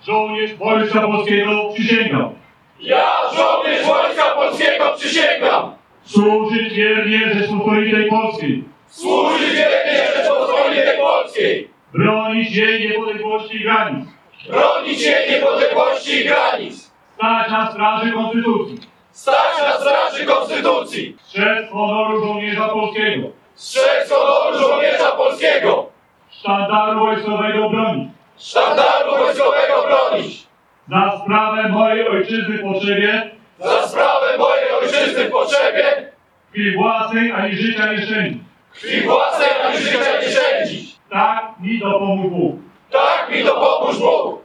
żołnierz Wojska Polskiego, przysięgam Ja, żołnierz Wojska Polskiego, przysięgam służyć wiernie Rzeczypospolitej Polskiej, służyć wiernie Rzeczypospolitej Polskiej, bronić jej niepodległości i granic, bronić jej niepodległości i granic, stać na straży Konstytucji, stać na straży Konstytucji, strzec honoru żołnierza polskiego, strzec honoru żołnierza polskiego, sztandaru wojskowego bronić, sztandaru wojskowego bronić, za sprawę mojej ojczyzny w potrzebie, za sprawę mojej ojczyzny w potrzebie, krwi własnej ani życia nie szczędzić. krwi własnej ani życia nie szczędzić. Tak mi dopomóż Bóg. Tak mi dopomóż Bóg.